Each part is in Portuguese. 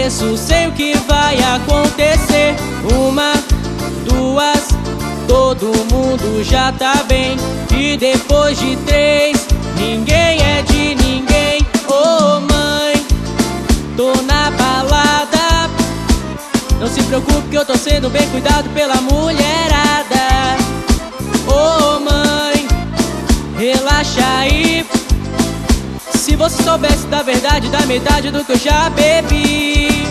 conheço, sei o que vai acontecer. Uma, duas, todo mundo já tá bem. E depois de três, ninguém é de ninguém. Ô mãe, tô na balada. Não se preocupe que eu tô sendo bem cuidado pela mulherada. Ô mãe, relaxa aí. Se você soubesse da verdade, da metade do que eu já bebi.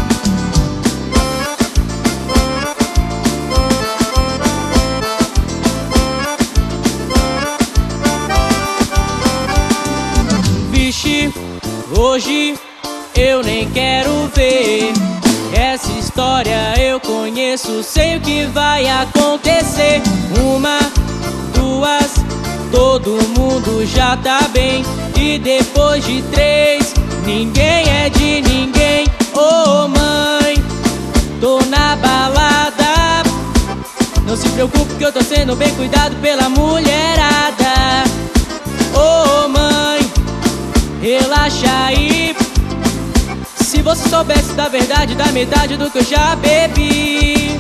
Vixe, hoje eu nem quero ver. Essa história eu conheço, sei o que vai acontecer. Uma, duas, todo mundo já tá bem. E depois de três, ninguém é de ninguém. Ô mãe, tô na balada. Não se preocupe que eu tô sendo bem cuidado pela mulherada. Ô mãe, relaxa aí. Se você soubesse da verdade, da metade do que eu já bebi.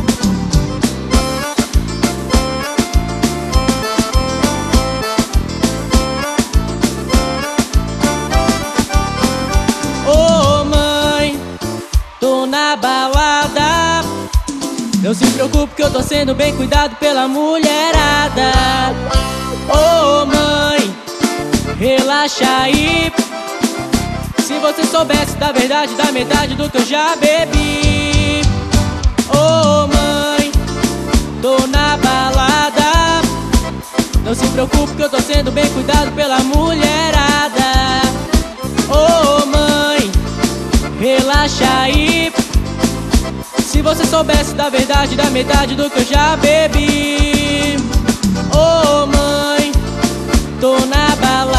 Ô mãe, tô na balada. Não se preocupe que eu tô sendo bem cuidado pela mulherada. Ô mãe, relaxa aí. Se você soubesse da verdade, da metade do que eu já bebi. Ô mãe, tô na balada. Não se preocupe que eu tô sendo bem cuidado pela mulherada. Ô mãe, relaxa aí. Se você soubesse da verdade, da metade do que eu já bebi. Ô mãe, tô na balada.